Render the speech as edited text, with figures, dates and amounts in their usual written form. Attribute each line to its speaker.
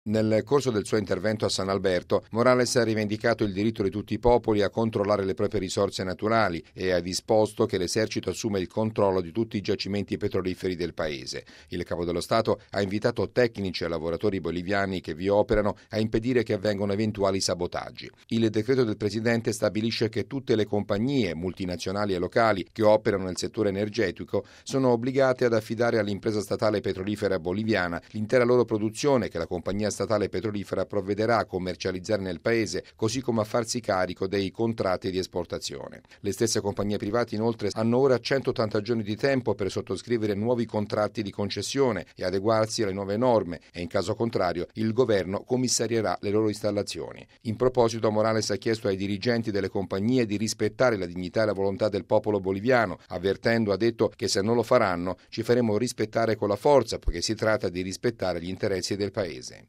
Speaker 1: Nel corso del suo intervento a San Alberto, Morales ha rivendicato il diritto di tutti i popoli a controllare le proprie risorse naturali e ha disposto che l'esercito assuma il controllo di tutti i giacimenti petroliferi del paese. Il capo dello Stato ha invitato tecnici e lavoratori boliviani che vi operano a impedire che avvengano eventuali sabotaggi. Il decreto del presidente stabilisce che tutte le compagnie multinazionali e locali che operano nel settore energetico sono obbligate ad affidare all'impresa statale petrolifera boliviana l'intera loro produzione che la compagnia statale petrolifera provvederà a commercializzare nel paese, così come a farsi carico dei contratti di esportazione. Le stesse compagnie private inoltre hanno ora 180 giorni di tempo per sottoscrivere nuovi contratti di concessione e adeguarsi alle nuove norme e in caso contrario il governo commissarierà le loro installazioni. In proposito Morales ha chiesto ai dirigenti delle compagnie di rispettare la dignità e la volontà del popolo boliviano, avvertendo, ha detto, che se non lo faranno ci faremo rispettare con la forza, poiché si tratta di rispettare gli interessi del paese.